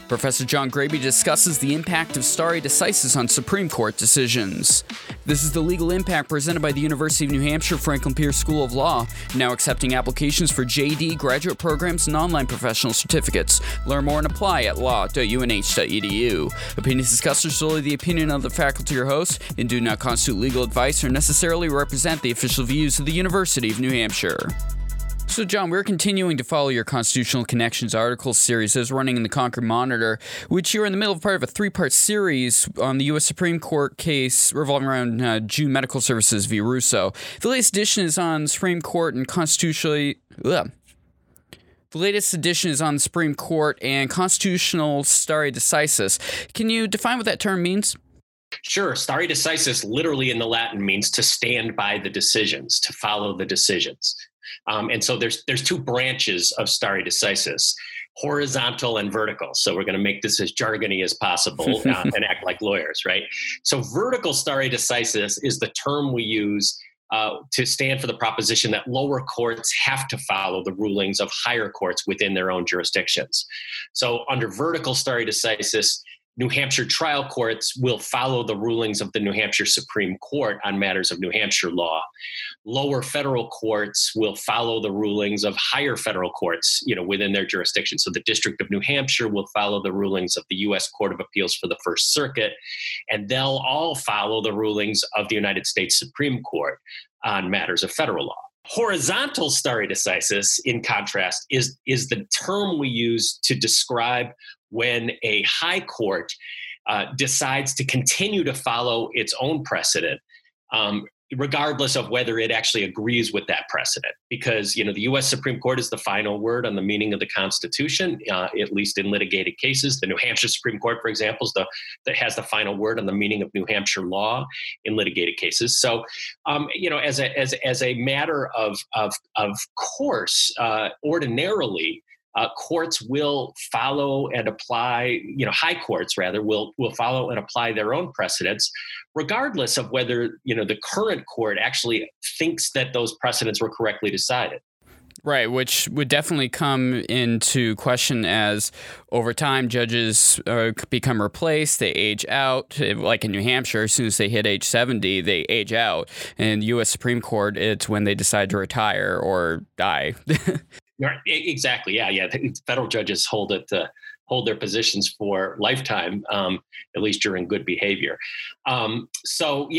Professor John Graby discusses the impact of stare decisis on Supreme Court decisions. This is The Legal Impact, presented by the University of New Hampshire Franklin Pierce School of Law, now accepting applications for JD, graduate programs, and online professional certificates. Learn more and apply at law.unh.edu. Opinions discussed are solely the opinion of the faculty or host and do not constitute legal advice or necessarily represent the official views of the University of New Hampshire. So, John, we're continuing to follow your Constitutional Connections article series as running in the Concord Monitor, which you're in the middle of part of a three-part series on the U.S. Supreme Court case revolving around June Medical Services v. Russo. The latest edition is on Supreme Court and constitutional stare decisis. Can you define what that term means? Sure. Stare decisis literally in the Latin means to stand by the decisions, to follow the decisions. And so there's two branches of stare decisis, horizontal and vertical. So we're going to make this as jargony as possible and act like lawyers, right? So vertical stare decisis is the term we use to stand for the proposition that lower courts have to follow the rulings of higher courts within their own jurisdictions. So under vertical stare decisis, New Hampshire trial courts will follow the rulings of the New Hampshire Supreme Court on matters of New Hampshire law. Lower federal courts will follow the rulings of higher federal courts, within their jurisdiction. So the District of New Hampshire will follow the rulings of the U.S. Court of Appeals for the First Circuit, and they'll all follow the rulings of the United States Supreme Court on matters of federal law. Horizontal stare decisis, in contrast, is the term we use to describe when a high court decides to continue to follow its own precedent, regardless of whether it actually agrees with that precedent. Because, the U.S. Supreme Court is the final word on the meaning of the Constitution, at least in litigated cases. The New Hampshire Supreme Court, for example, that has the final word on the meaning of New Hampshire law in litigated cases. So, as a matter of course, ordinarily, courts will follow and apply, high courts rather, will follow and apply their own precedents, regardless of whether, the current court actually thinks that those precedents were correctly decided. Right, which would definitely come into question as over time judges become replaced, they age out. Like in New Hampshire, as soon as they hit age 70, they age out. And U.S. Supreme Court, it's when they decide to retire or die. Exactly. Yeah. Federal judges hold their positions for lifetime, at least during good behavior. And so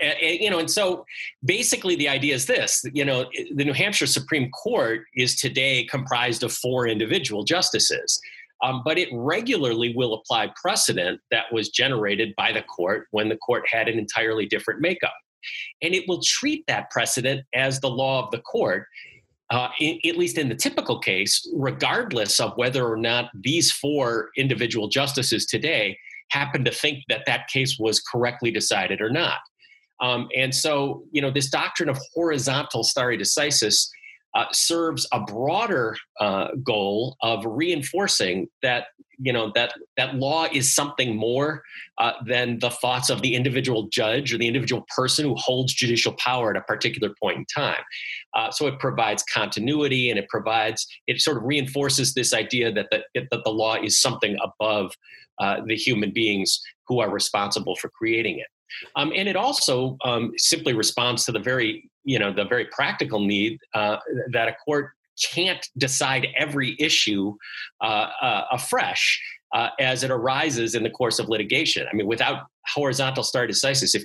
basically the idea is this, the New Hampshire Supreme Court is today comprised of 4 individual justices, but it regularly will apply precedent that was generated by the court when the court had an entirely different makeup. And it will treat that precedent as the law of the court, at least in the typical case, regardless of whether or not these 4 individual justices today happen to think that case was correctly decided or not. And so, this doctrine of horizontal stare decisis serves a broader goal of reinforcing that, that law is something more than the thoughts of the individual judge or the individual person who holds judicial power at a particular point in time. So it provides continuity, and it sort of reinforces this idea that the law is something above the human beings who are responsible for creating it. And it also simply responds to the very practical need that a court can't decide every issue afresh as it arises in the course of litigation. I mean, without horizontal stare decisis,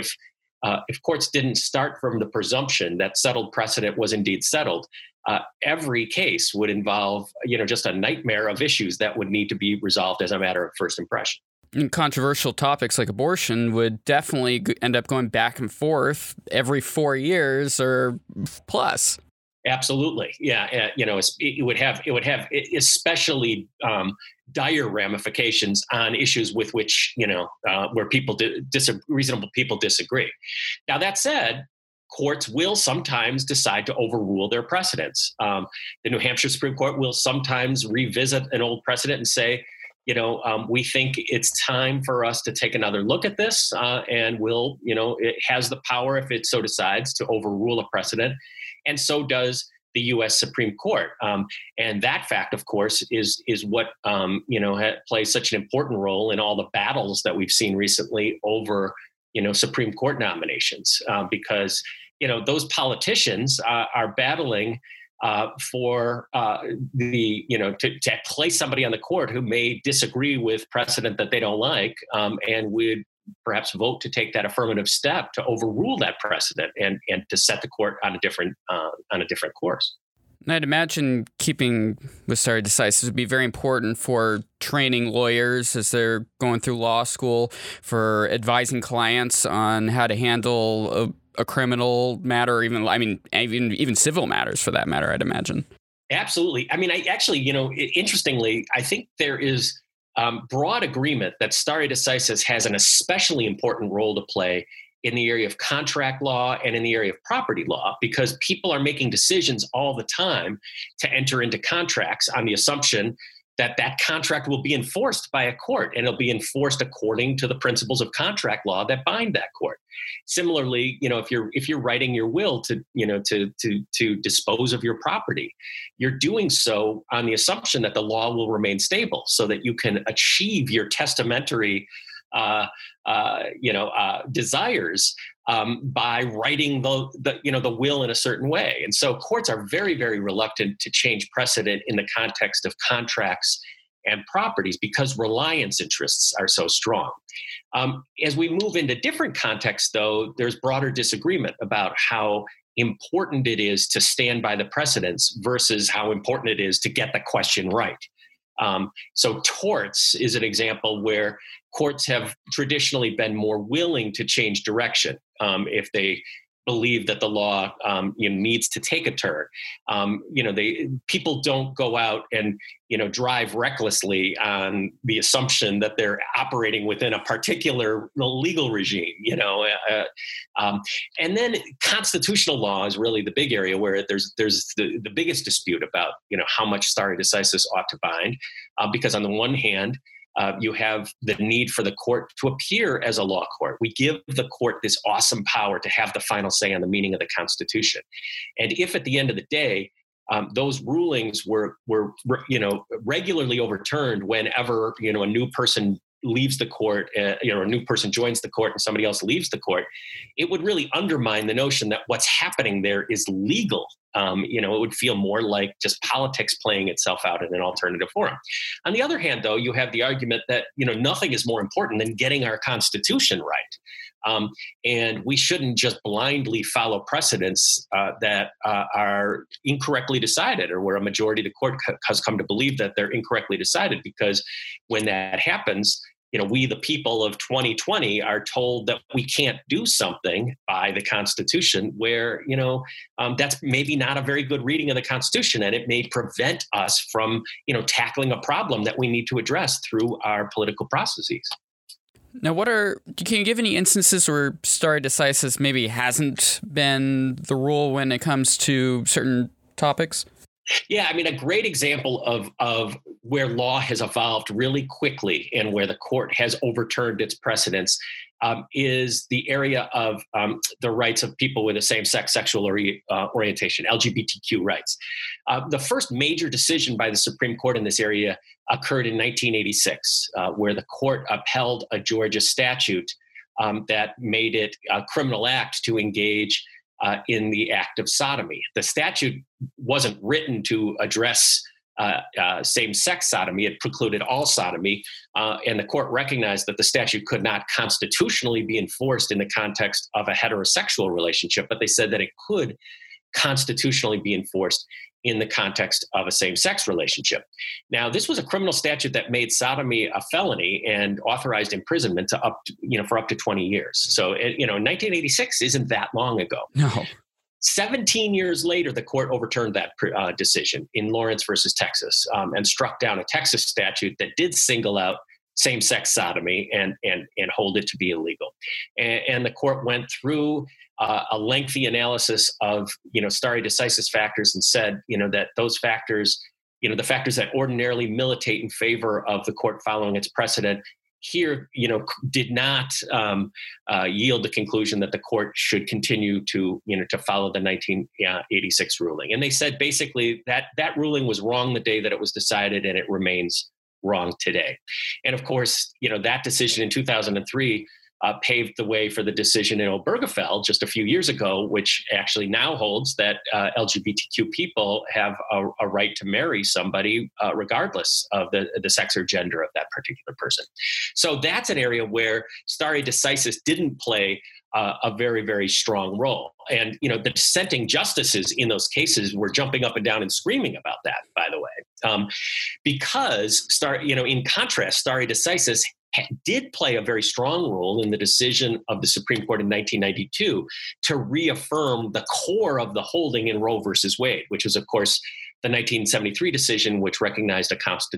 if courts didn't start from the presumption that settled precedent was indeed settled, every case would involve, just a nightmare of issues that would need to be resolved as a matter of first impression. And controversial topics like abortion would definitely end up going back and forth every 4 years or plus. Absolutely. Yeah. It would have especially dire ramifications on issues with which, where people reasonable people disagree. Now, that said, courts will sometimes decide to overrule their precedents. The New Hampshire Supreme Court will sometimes revisit an old precedent and say, we think it's time for us to take another look at this, and it has the power, if it so decides, to overrule a precedent. And so does the U.S. Supreme Court. And that fact, of course, is what plays such an important role in all the battles that we've seen recently over Supreme Court nominations, because those politicians are battling for to place somebody on the court who may disagree with precedent that they don't like, and would perhaps vote to take that affirmative step to overrule that precedent and to set the court on a different course. And I'd imagine keeping with stare decisis would be very important for training lawyers as they're going through law school, for advising clients on how to handle a criminal matter, even civil matters for that matter, I'd imagine. Absolutely. Interestingly, I think there is broad agreement that stare decisis has an especially important role to play in the area of contract law and in the area of property law, because people are making decisions all the time to enter into contracts on the assumption that that contract will be enforced by a court, and it'll be enforced according to the principles of contract law that bind that court. Similarly, if you're writing your will to dispose of your property, you're doing so on the assumption that the law will remain stable, so that you can achieve your testamentary desires by writing the will in a certain way. And so courts are very, very reluctant to change precedent in the context of contracts and properties because reliance interests are so strong. As we move into different contexts, though, there's broader disagreement about how important it is to stand by the precedents versus how important it is to get the question right. So torts is an example where courts have traditionally been more willing to change direction if they believe that the law needs to take a turn. People don't go out and drive recklessly on the assumption that they're operating within a particular legal regime. And then constitutional law is really the big area where there's the biggest dispute about how much stare decisis ought to bind, because on the one hand, you have the need for the court to appear as a law court. We give the court this awesome power to have the final say on the meaning of the Constitution. And if at the end of the day, those rulings were regularly overturned whenever a new person leaves the court, a new person joins the court and somebody else leaves the court, it would really undermine the notion that what's happening there is legal. It would feel more like just politics playing itself out in an alternative forum. On the other hand, though, you have the argument that, nothing is more important than getting our Constitution right. And we shouldn't just blindly follow precedents that are incorrectly decided, or where a majority of the court has come to believe that they're incorrectly decided, because when that happens, we, the people of 2020, are told that we can't do something by the Constitution where, that's maybe not a very good reading of the Constitution, and it may prevent us from, tackling a problem that we need to address through our political processes. Now, can you give any instances where stare decisis maybe hasn't been the rule when it comes to certain topics? Yeah, a great example of where law has evolved really quickly and where the court has overturned its precedents is the area of the rights of people with a same-sex sexual orientation, LGBTQ rights. The first major decision by the Supreme Court in this area occurred in 1986, where the court upheld a Georgia statute that made it a criminal act to engage in the act of sodomy. The statute wasn't written to address same-sex sodomy. It precluded all sodomy, and the court recognized that the statute could not constitutionally be enforced in the context of a heterosexual relationship, but they said that it could constitutionally be enforced in the context of a same-sex relationship. Now, this was a criminal statute that made sodomy a felony and authorized imprisonment for up to 20 years. So, 1986 isn't that long ago. No. 17 years later, the court overturned that decision in Lawrence versus Texas and struck down a Texas statute that did single out same-sex sodomy and hold it to be illegal. And the court went through a lengthy analysis of, stare decisis factors and said, that those factors, the factors that ordinarily militate in favor of the court following its precedent, here, did not yield the conclusion that the court should continue to follow the 1986 ruling. And they said basically that ruling was wrong the day that it was decided, and it remains wrong today. And of course, that decision in 2003 paved the way for the decision in Obergefell just a few years ago, which actually now holds that LGBTQ people have a right to marry somebody regardless of the sex or gender of that particular person. So that's an area where stare decisis didn't play a very, very strong role. And, the dissenting justices in those cases were jumping up and down and screaming about that, by the way, because in contrast, stare decisis did play a very strong role in the decision of the Supreme Court in 1992 to reaffirm the core of the holding in Roe versus Wade, which was, of course, the 1973 decision, which recognized a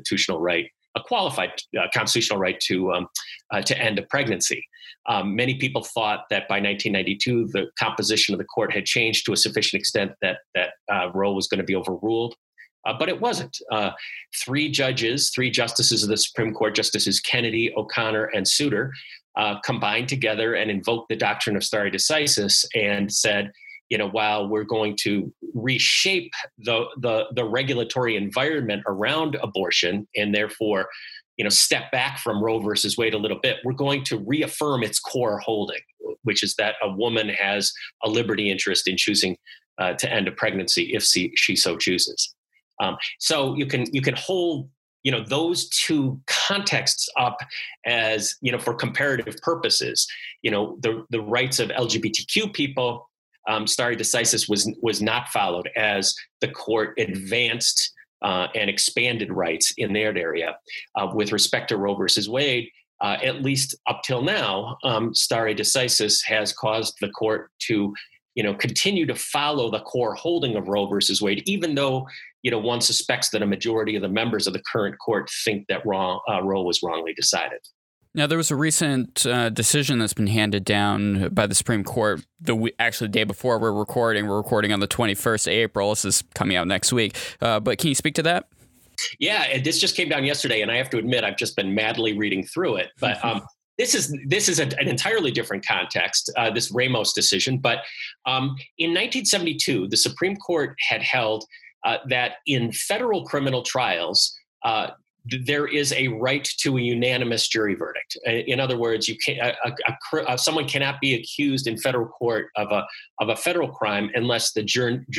qualified constitutional right to end a pregnancy. Many people thought that by 1992, the composition of the court had changed to a sufficient extent that Roe was going to be overruled. But it wasn't. Three justices of the Supreme Court, Justices Kennedy, O'Connor, and Souter, combined together and invoked the doctrine of stare decisis and said, while we're going to reshape the regulatory environment around abortion and therefore, step back from Roe versus Wade a little bit, we're going to reaffirm its core holding, which is that a woman has a liberty interest in choosing to end a pregnancy if she so chooses. So you can hold, those two contexts up as, for comparative purposes. The rights of LGBTQ people, stare decisis was not followed as the court advanced and expanded rights in their area. With respect to Roe versus Wade, at least up till now, stare decisis has caused the court to continue to follow the core holding of Roe versus Wade, even though, one suspects that a majority of the members of the current court think that Roe was wrongly decided. Now, there was a recent decision that's been handed down by the Supreme Court the day before we're recording. We're recording on the 21st of April. This is coming out next week. But can you speak to that? Yeah, this just came down yesterday, and I have to admit, I've just been madly reading through it. But This is an entirely different context, this Ramos decision. But in 1972, the Supreme Court had held that in federal criminal trials, there is a right to a unanimous jury verdict. In other words, someone cannot be accused in federal court of a federal crime unless the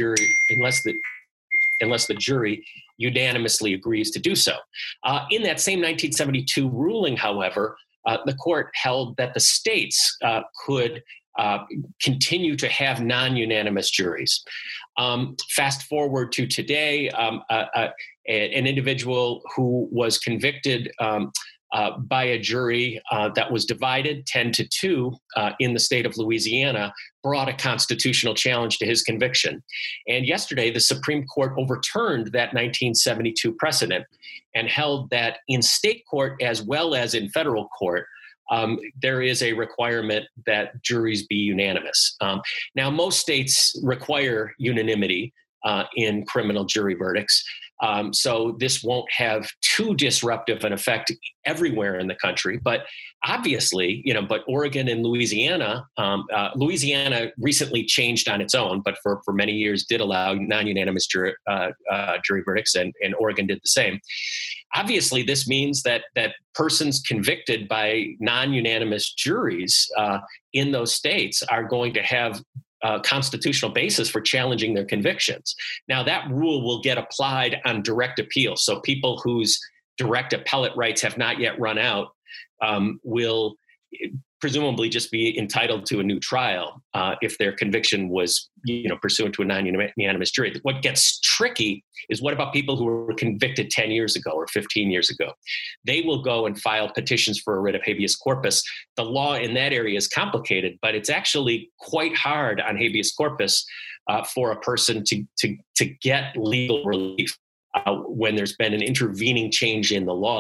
jury unanimously agrees to do so. In that same 1972 ruling, however, the court held that the states could continue to have non-unanimous juries. Fast forward to today, an individual who was convicted by a jury that was divided 10-2 in the state of Louisiana brought a constitutional challenge to his conviction. And yesterday, the Supreme Court overturned that 1972 precedent and held that in state court as well as in federal court, there is a requirement that juries be unanimous. Now, most states require unanimity in criminal jury verdicts. So this won't have too disruptive an effect everywhere in the country. But obviously, but Oregon and Louisiana, Louisiana recently changed on its own, but for many years did allow non-unanimous jury verdicts, and Oregon did the same. Obviously, this means that persons convicted by non-unanimous juries in those states are going to have constitutional basis for challenging their convictions. Now, that rule will get applied on direct appeal. So people whose direct appellate rights have not yet run out will presumably just be entitled to a new trial if their conviction was, pursuant to a non-unanimous jury. What gets tricky is what about people who were convicted 10 years ago or 15 years ago? They will go and file petitions for a writ of habeas corpus. The law in that area is complicated, but it's actually quite hard on habeas corpus for a person to get legal relief when there's been an intervening change in the law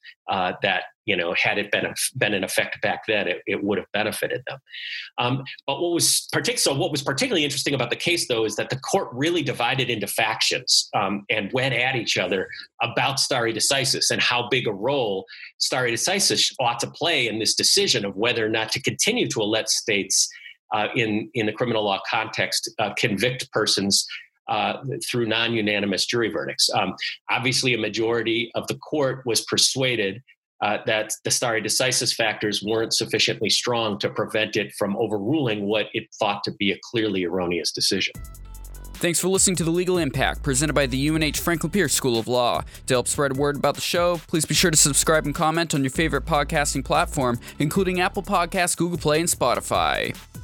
that, had it been in effect back then, it would have benefited them. But what was particularly interesting about the case, though, is that the court really divided into factions and went at each other about stare decisis and how big a role stare decisis ought to play in this decision of whether or not to continue to let states in the criminal law context convict persons through non-unanimous jury verdicts. Obviously, a majority of the court was persuaded that the stare decisis factors weren't sufficiently strong to prevent it from overruling what it thought to be a clearly erroneous decision. Thanks for listening to The Legal Impact, presented by the UNH Franklin Pierce School of Law. To help spread word about the show, please be sure to subscribe and comment on your favorite podcasting platform, including Apple Podcasts, Google Play, and Spotify.